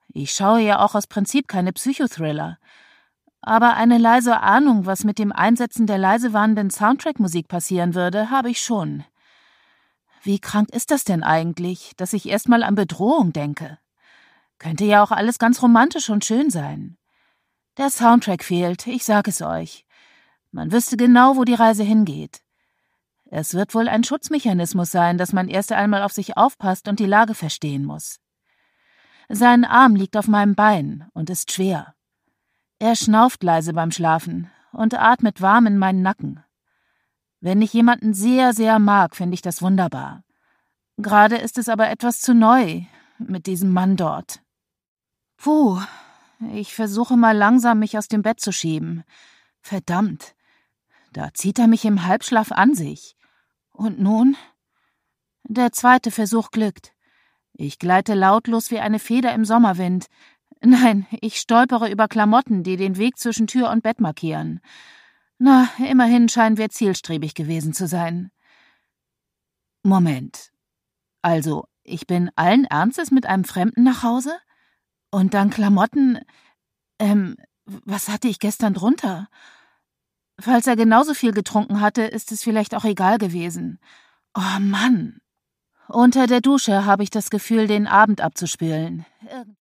Ich schaue ja auch aus Prinzip keine Psychothriller. Aber eine leise Ahnung, was mit dem Einsetzen der leise warnenden Soundtrack-Musik passieren würde, habe ich schon. Wie krank ist das denn eigentlich, dass ich erstmal an Bedrohung denke? Könnte ja auch alles ganz romantisch und schön sein. Der Soundtrack fehlt, ich sag es euch. Man wüsste genau, wo die Reise hingeht. Es wird wohl ein Schutzmechanismus sein, dass man erst einmal auf sich aufpasst und die Lage verstehen muss. Sein Arm liegt auf meinem Bein und ist schwer. Er schnauft leise beim Schlafen und atmet warm in meinen Nacken. Wenn ich jemanden sehr, sehr mag, finde ich das wunderbar. Gerade ist es aber etwas zu neu mit diesem Mann dort. Puh, ich versuche mal langsam, mich aus dem Bett zu schieben. Verdammt, da zieht er mich im Halbschlaf an sich. Und nun? Der zweite Versuch glückt. Ich gleite lautlos wie eine Feder im Sommerwind. Nein, ich stolpere über Klamotten, die den Weg zwischen Tür und Bett markieren. Na, immerhin scheinen wir zielstrebig gewesen zu sein. Moment. Also, ich bin allen Ernstes mit einem Fremden nach Hause? Und dann Klamotten… was hatte ich gestern drunter? Falls er genauso viel getrunken hatte, ist es vielleicht auch egal gewesen. Oh Mann. Unter der Dusche habe ich das Gefühl, den Abend abzuspülen.